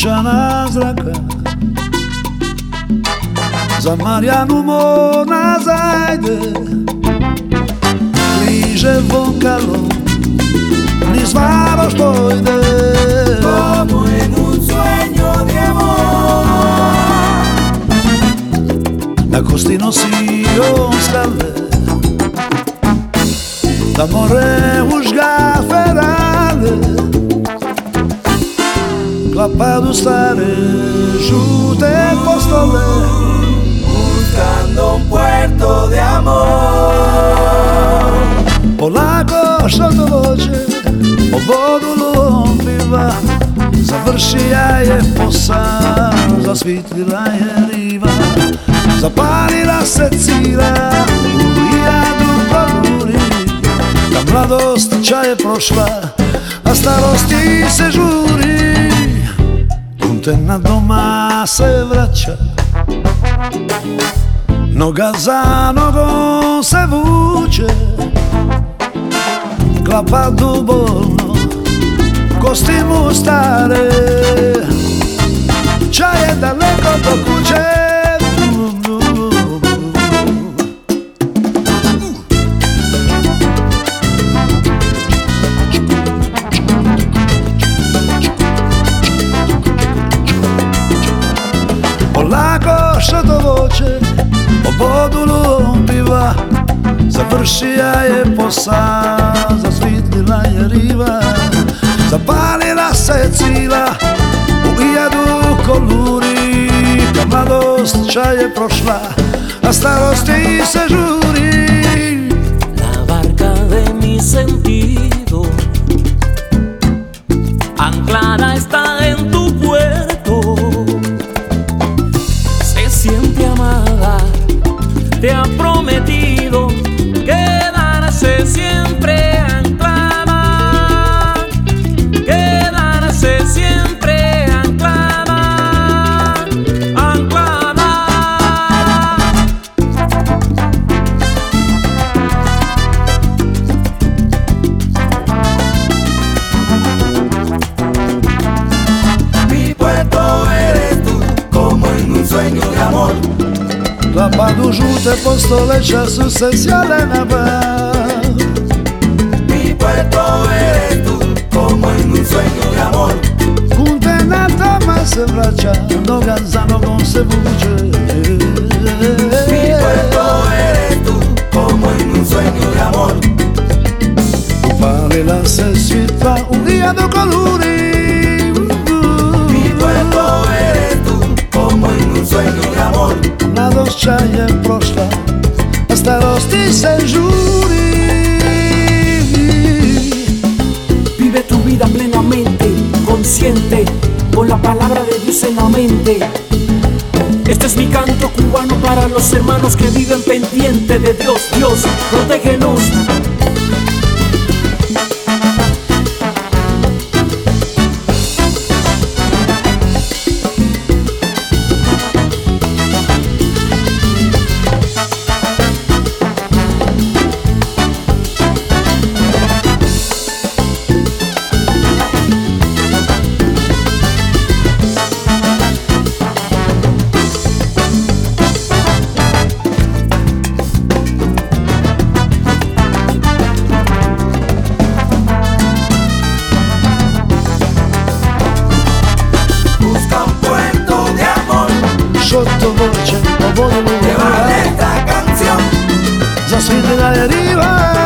sunčana zraka, za Marijanu Mona zajde, bliže voncalo, niz Varoš pojde. Como en un sueño de amor, na kosti nosio skale, da more užga ferale, clapado stare žute postole, buscando un puerto de amor. polako što dođe, po vodu lombiva, završija je posao, zasvitlila je riva, zapalila se cila, u jadu poluri, ta mladost čaje prošla, a starosti se žuri. Kontena doma se vraća, noga za nogom se vuče, klapa dubolno, kosti mu stare, čaje daleko do kuće. Polako što dođe, po vodu lombiva, završija je posa, zasvitlila je riva, zapalila se cila, u ijadu koluri, ta mladost čaje prošla, a starosti se žuri. La barca de mi sentido anclada está en tu puerto, se siente amada, te ha prometido quedarse siempre anclada, quedarse siempre anclada, anclada. Mi puerto eres tú, como en un sueño de amor. Klapadu žute postoleća su se sjale na bar. Mi puerto eres tú, como en un sueño de amor. Kontena doma se vraća, noga za nogom se vuče. Mi puerto eres tú, como en un sueño de amor. Upalila se svitla u ijadu koluri. Mi puerto eres tú, como en un sueño de amor. Mladost čaje prošla, a starosti se žuri. Vive tu vida plenamente, consciente, con la palabra de Dios en la mente. Este es mi canto cubano para los hermanos que viven pendiente de Dios. Dios, protégenos. Sottovoce, po vodu Llevarle esta canción, zasvitlila je riva,